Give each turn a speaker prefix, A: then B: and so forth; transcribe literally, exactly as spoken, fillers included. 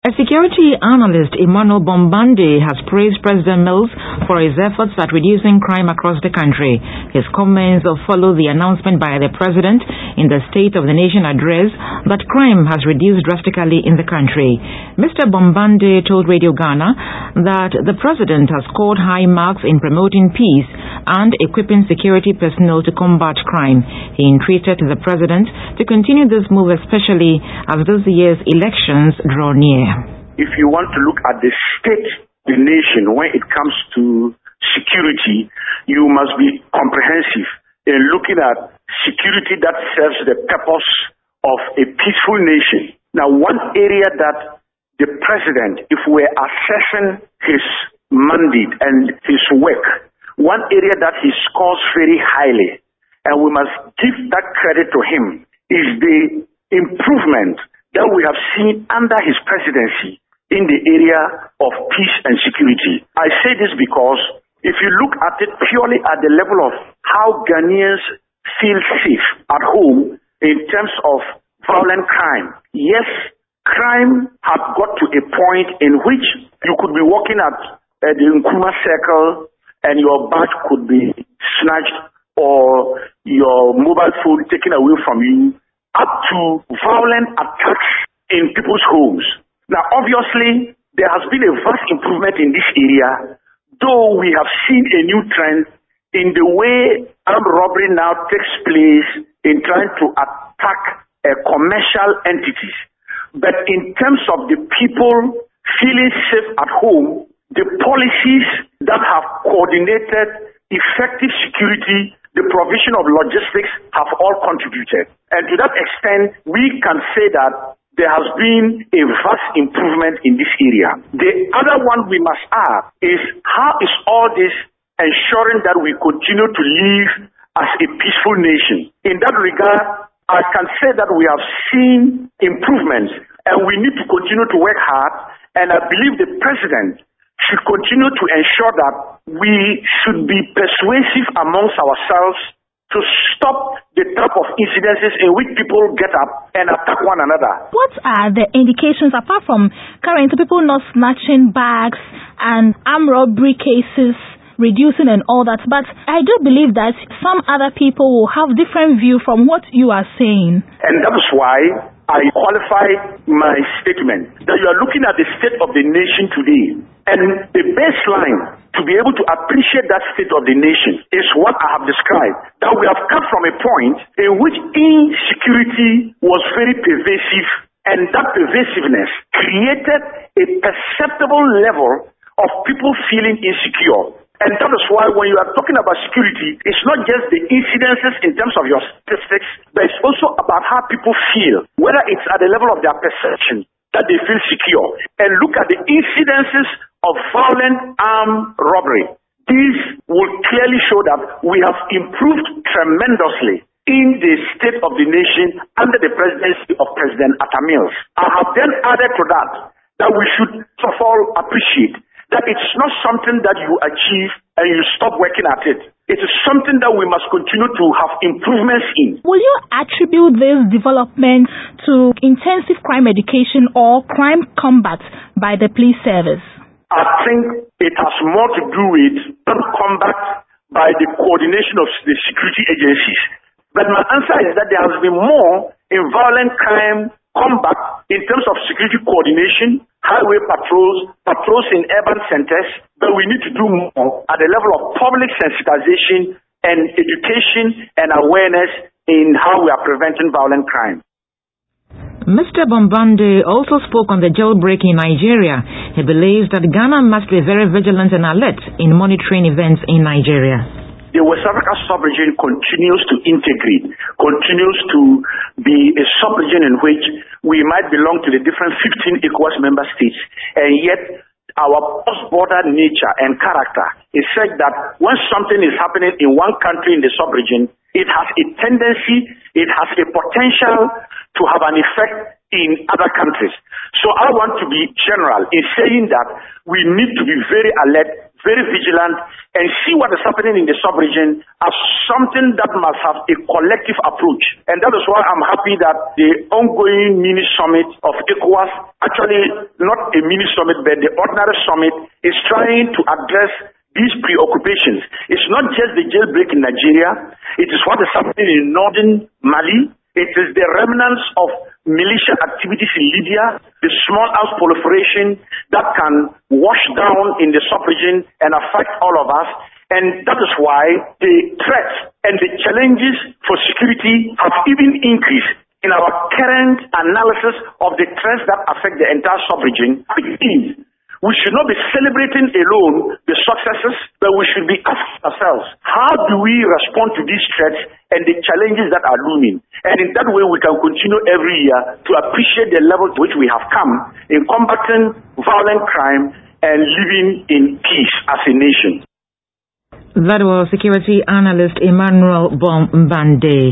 A: A security analyst, Emmanuel Bombande, has praised President Mills for his efforts at reducing crime across the country. His comments follow the announcement by the president in the State of the Nation address that crime has reduced drastically in the country. Mister Bombande told Radio Ghana that the president has scored high marks in promoting peace and equipping security personnel to combat crime. He entreated the president to continue this move, especially as this year's elections draw near.
B: If you want to look at the state of the nation when it comes to security, you must be comprehensive in looking at security that serves the purpose of a peaceful nation. Now, one area that the president, if we're assessing his mandate and his work, one area that he scores very highly, and we must give that credit to him, is the improvement that we have seen under his presidency in the area of peace and security. I say this because if you look at it purely at the level of how Ghanaians feel safe at home in terms of violent crime, yes, crime had got to a point in which you could be walking at uh, the Nkrumah Circle and your bag could be snatched or your mobile phone taken away from you, up to violent attacks in people's homes. Now, obviously, there has been a vast improvement in this area, though we have seen a new trend in the way armed robbery now takes place in trying to attack uh, commercial entities. But in terms of the people feeling safe at home, the policies that have coordinated effective security, the provision of logistics have all contributed. And to that extent, we can say that there has been a vast improvement in this area. The other one we must ask is how is all this ensuring that we continue to live as a peaceful nation? In that regard, I can say that we have seen improvements and we need to continue to work hard, and I believe the president should continue to ensure that we should be persuasive amongst ourselves to stop the type of incidences in which people get up and attack one another.
C: What are the indications, apart from currently people not snatching bags and armed robbery cases reducing and all that, but I do believe that some other people will have different view from what you are saying.
B: And that is why I qualify my statement that you are looking at the state of the nation today, and the baseline to be able to appreciate that state of the nation is what I have described, that we have come from a point in which insecurity was very pervasive, and that pervasiveness created a perceptible level of people feeling insecure. And that is why when you are talking about security, it's not just the incidences in terms of your statistics, but it's also about how people feel, whether it's at the level of their perception that they feel secure. And look at the incidences of violent armed robbery. These will clearly show that we have improved tremendously in the state of the nation under the presidency of President Atta Mills. I have then added to that that we should first of all appreciate that it's not something that you achieve and you stop working at it. It is something that we must continue to have improvements in.
C: Will you attribute this development to intensive crime education or crime combat by the police service?
B: I think it has more to do with crime combat by the coordination of the security agencies. But my answer is that there has been more in violent crime combat in terms of security coordination, highway patrols, patrols in urban centers, but we need to do more at the level of public sensitization and education and awareness in how we are preventing violent crime.
A: Mister Bombande also spoke on the jailbreak in Nigeria. He believes that Ghana must be very vigilant and alert in monitoring events in Nigeria.
B: The West Africa sub-region continues to integrate, continues to be a sub-region in which we might belong to the different fifteen ECOWAS member states, and yet our cross-border nature and character is such that when something is happening in one country in the sub-region, it has a tendency, it has a potential to have an effect in other countries. So I want to be general in saying that we need to be very alert, very vigilant, and see what is happening in the sub-region as something that must have a collective approach. And that is why I'm happy that the ongoing mini summit of ECOWAS, actually not a mini summit, but the ordinary summit, is trying to address these preoccupations. It's not just the jailbreak in Nigeria, it is what is happening in northern Mali. It is the remnants of militia activities in Libya, the small arms proliferation that can wash down in the sub-region and affect all of us. And that is why the threats and the challenges for security have even increased. In our current analysis of the threats that affect the entire sub-region, we should not be celebrating alone the successes, but we should be asking ourselves, how do we respond to these threats and the challenges that are looming? And in that way, we can continue every year to appreciate the level to which we have come in combating violent crime and living in peace as a nation.
A: That was security analyst Emmanuel Bombande.